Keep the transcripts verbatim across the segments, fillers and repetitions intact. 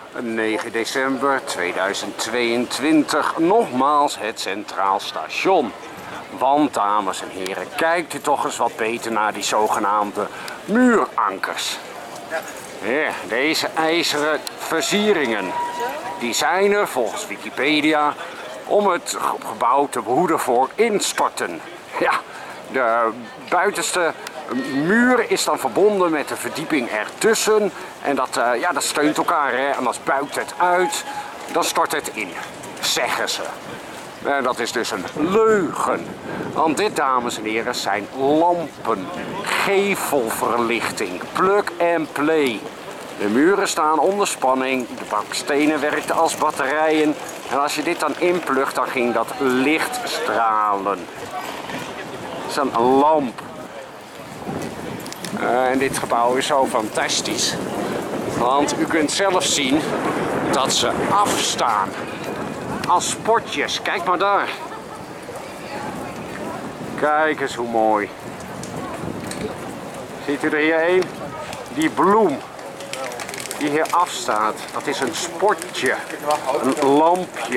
negen december tweeduizend tweeëntwintig, nogmaals het Centraal Station. Want, dames en heren, kijkt u toch eens wat beter naar die zogenaamde muurankers. Ja, deze ijzeren versieringen, die zijn er volgens Wikipedia om het gebouw te behoeden voor instorten. Ja, de buitenste muur is dan verbonden met de verdieping ertussen. En dat, uh, ja, dat steunt elkaar, hè? En als buikt het uit, dan stort het in, zeggen ze. En dat is dus een leugen. Want dit, dames en heren, zijn lampen, gevelverlichting, plug and play. De muren staan onder spanning, de bakstenen werkten als batterijen. En als je dit dan inplugt, dan ging dat licht stralen. Het is een lamp. Uh, en dit gebouw is zo fantastisch. Want u kunt zelf zien dat ze afstaan. Als spotjes. Kijk maar daar. Kijk eens hoe mooi. Ziet u er hier een? Die bloem die hier afstaat. Dat is een spotje. Een lampje.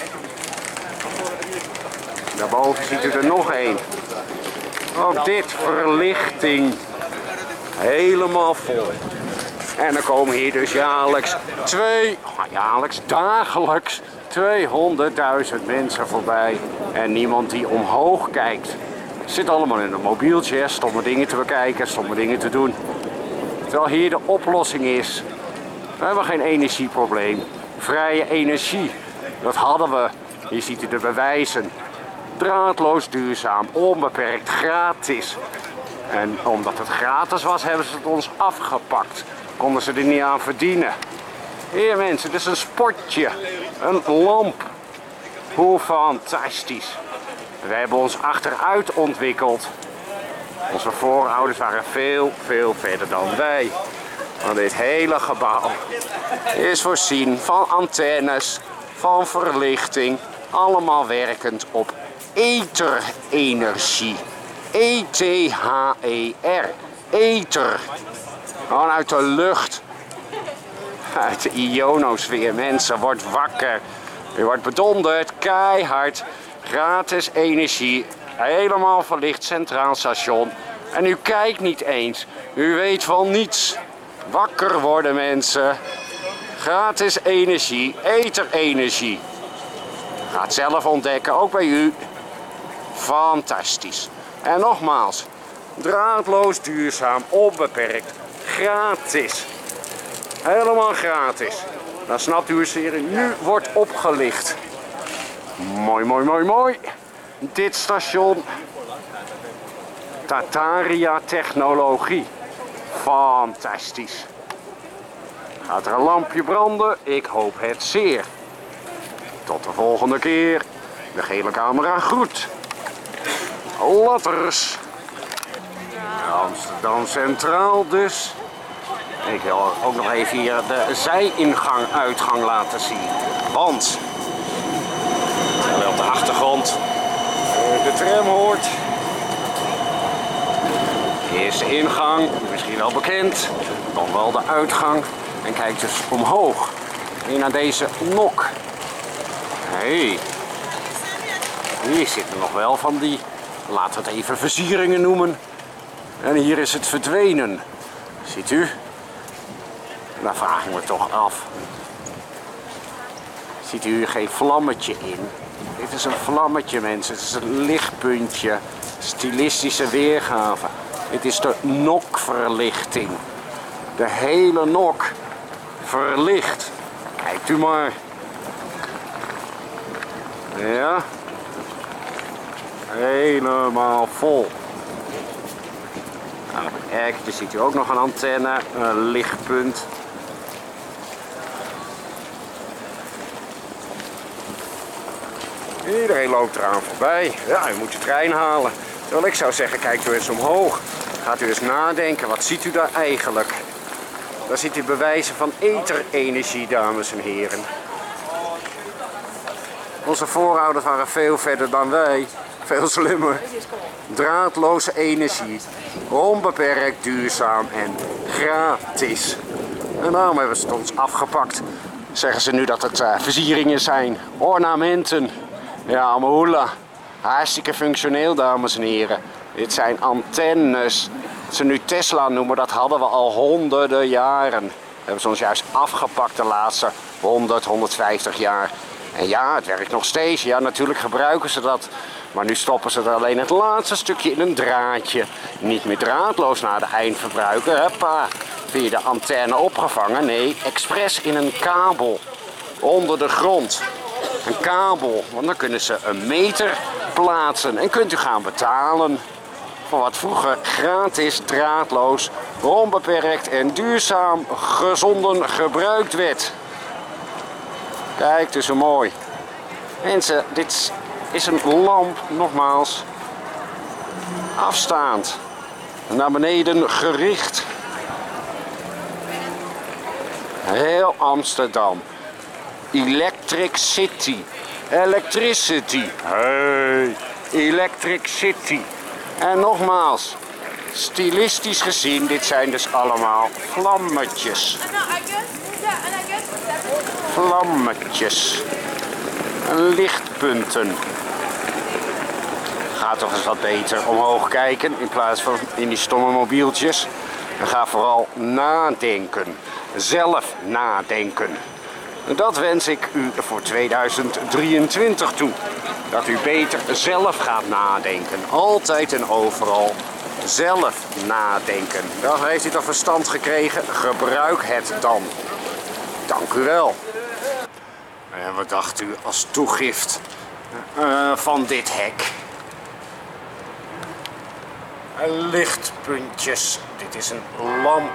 Daarboven ziet u er nog een. Ook dit, verlichting. Helemaal vol. En er komen hier dus jaarlijks twee, jaarlijks, dagelijks tweehonderdduizend mensen voorbij. En niemand die omhoog kijkt. Zit allemaal in een mobieltje, hè, stomme dingen te bekijken, stomme dingen te doen. Terwijl hier de oplossing is. We hebben geen energieprobleem. Vrije energie. Dat hadden we. Hier ziet u de bewijzen. Draadloos, duurzaam, onbeperkt, gratis. En omdat het gratis was, hebben ze het ons afgepakt. Konden ze er niet aan verdienen. Hier mensen, dit is een spotje. Een lamp. Hoe fantastisch. We hebben ons achteruit ontwikkeld. Onze voorouders waren veel, veel verder dan wij. Want dit hele gebouw is voorzien van antennes, van verlichting. Allemaal werkend op etherenergie. E T H E R. Ether. Gewoon uit de lucht. Uit de ionosfeer. Mensen, wordt wakker. U wordt bedonderd. Keihard. Gratis energie. Helemaal verlicht Centraal Station. En u kijkt niet eens. U weet van niets. Wakker worden, mensen. Gratis energie. Etherenergie. Ga het zelf ontdekken. Ook bij u. Fantastisch. En nogmaals. Draadloos, duurzaam, onbeperkt. Gratis. Helemaal gratis. Dan snapt u eens hier. Nu wordt opgelicht. Mooi, mooi, mooi, mooi. Dit station. Tataria Technologie. Fantastisch. Gaat er een lampje branden? Ik hoop het zeer. Tot de volgende keer. De gele camera groet. Latters. Amsterdam Centraal dus. Ik wil ook nog even hier de zijingang uitgang laten zien. Want terwijl op de achtergrond de tram hoort. Eerste ingang, misschien wel bekend. Dan wel de uitgang. En kijk dus omhoog. Hier naar deze nok. Hé. Hey. Hier zitten nog wel van die, laten we het even versieringen noemen. En hier is het verdwenen. Ziet u? Daar vraag ik me toch af. Ziet u hier geen vlammetje in? Dit is een vlammetje, mensen. Het is een lichtpuntje. Stilistische weergave. Dit is de nokverlichting. De hele nok verlicht. Kijkt u maar. Ja. Helemaal vol. Aan het erkje ziet u ook nog een antenne, een lichtpunt. Iedereen loopt eraan voorbij. Ja, u moet de trein halen. Terwijl ik zou zeggen, kijkt u eens omhoog. Gaat u eens nadenken, wat ziet u daar eigenlijk? Daar ziet u bewijzen van etherenergie, dames en heren. Onze voorouders waren veel verder dan wij. Veel slimmer. Draadloze energie. Onbeperkt, duurzaam en gratis. En daarom hebben ze het ons afgepakt. zeggen ze nu dat het uh, versieringen zijn, ornamenten. Ja, Moula. Hartstikke functioneel, dames en heren. Dit zijn antennes. Wat ze nu Tesla noemen, dat hadden we al honderden jaren. Dat hebben ze ons juist afgepakt de laatste honderd, honderdvijftig jaar. En ja, het werkt nog steeds. Ja, natuurlijk gebruiken ze dat. Maar nu stoppen ze er alleen het laatste stukje in een draadje. Niet meer draadloos naar de eindverbruiker. Hoppa, via de antenne opgevangen. Nee, expres in een kabel. Onder de grond. Een kabel, want dan kunnen ze een meter plaatsen. En kunt u gaan betalen voor wat vroeger gratis, draadloos, onbeperkt en duurzaam gezonden gebruikt werd. Kijk, het is zo mooi. Mensen, dit is een lamp, nogmaals, afstaand, naar beneden gericht. Heel Amsterdam. Electric City. Electricity. Hey, Electric City. En nogmaals, stilistisch gezien, dit zijn dus allemaal vlammetjes. Vlammetjes. Lichtpunten. Ga toch eens wat beter omhoog kijken in plaats van in die stomme mobieltjes. En ga vooral nadenken. Zelf nadenken. Dat wens ik u voor tweeduizend drieëntwintig toe. Dat u beter zelf gaat nadenken. Altijd en overal zelf nadenken. Dan heeft u toch verstand gekregen? Gebruik het dan. Dank u wel. En wat dacht u als toegift uh, van dit hek? Lichtpuntjes. Dit is een lamp.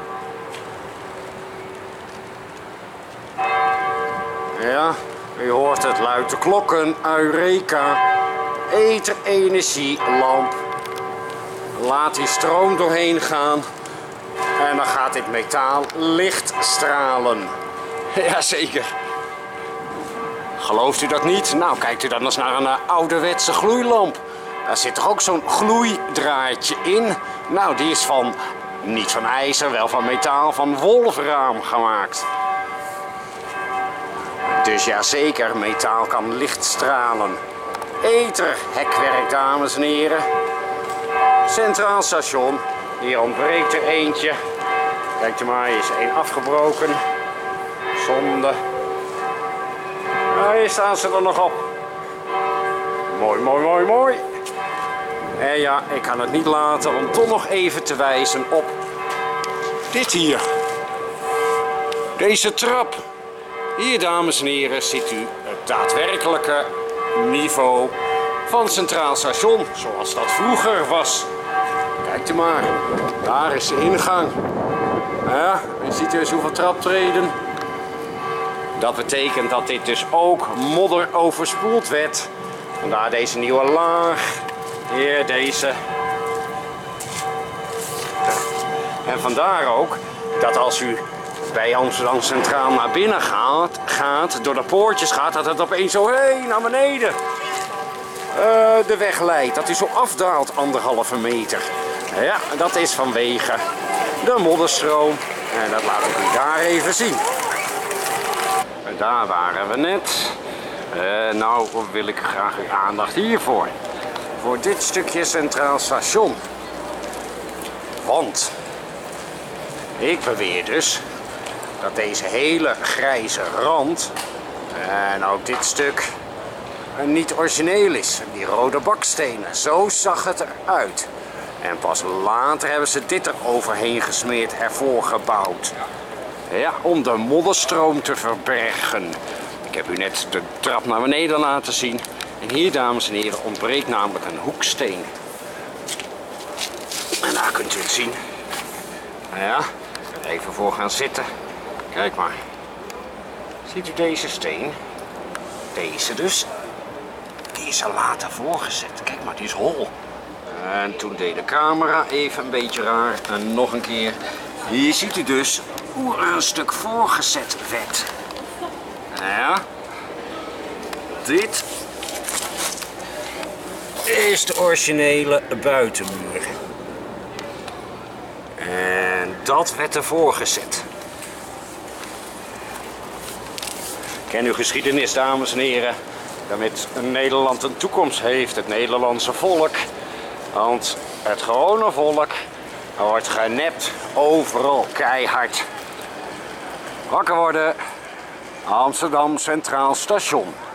Ja, u hoort het luid de klokken. Eureka. Ether-energielamp. Laat die stroom doorheen gaan. En dan gaat dit metaal licht stralen. Jazeker. Gelooft u dat niet? Nou, kijkt u dan eens naar een uh, ouderwetse gloeilamp. Daar zit toch ook zo'n gloeidraadje in? Nou, die is van, niet van ijzer, wel van metaal, van wolfraam gemaakt. Dus ja, zeker, metaal kan licht stralen. Etherhekwerk, dames en heren. Centraal station. Hier ontbreekt er eentje. Kijk u maar, hier is één afgebroken. Zonde. Nou, hier staan ze er nog op. Mooi, mooi, mooi, mooi. En ja, ik kan het niet laten om toch nog even te wijzen op dit hier. Deze trap. Hier, dames en heren, ziet u het daadwerkelijke niveau van Centraal Station, zoals dat vroeger was. Kijkt u maar, daar is de ingang. Ja, en ziet u eens hoeveel traptreden. Dat betekent dat dit dus ook modder overspoeld werd. Vandaar deze nieuwe laag. Hier deze. En vandaar ook dat als u bij Amsterdam Centraal naar binnen gaat, gaat, door de poortjes gaat, dat het opeens zo heen naar beneden uh, de weg leidt. Dat u zo afdaalt anderhalve meter. Ja, dat is vanwege de modderstroom. En dat laat ik u daar even zien. En daar waren we net. Uh, nou wil ik graag uw aandacht hiervoor. Voor dit stukje Centraal Station. Want ik beweer dus dat deze hele grijze rand en ook dit stuk niet origineel is. Die rode bakstenen, zo zag het eruit. En pas later hebben ze dit er overheen gesmeerd, ervoor gebouwd. Ja, om de modderstroom te verbergen. Ik heb u net de trap naar beneden laten zien. En hier, dames en heren, ontbreekt namelijk een hoeksteen. En daar kunt u het zien. Nou ja, even voor gaan zitten. Kijk maar. Ziet u deze steen? Deze dus. Die is er later voorgezet. Kijk maar, die is hol. En toen deed de camera even een beetje raar. En nog een keer. Hier ziet u dus hoe er een stuk voorgezet werd. Nou ja. Dit is de originele buitenmuur. En dat werd ervoor gezet. Ken uw geschiedenis, dames en heren. Damit Nederland een toekomst heeft, het Nederlandse volk. Want het gewone volk wordt genept overal keihard. Wakker worden, Amsterdam Centraal Station.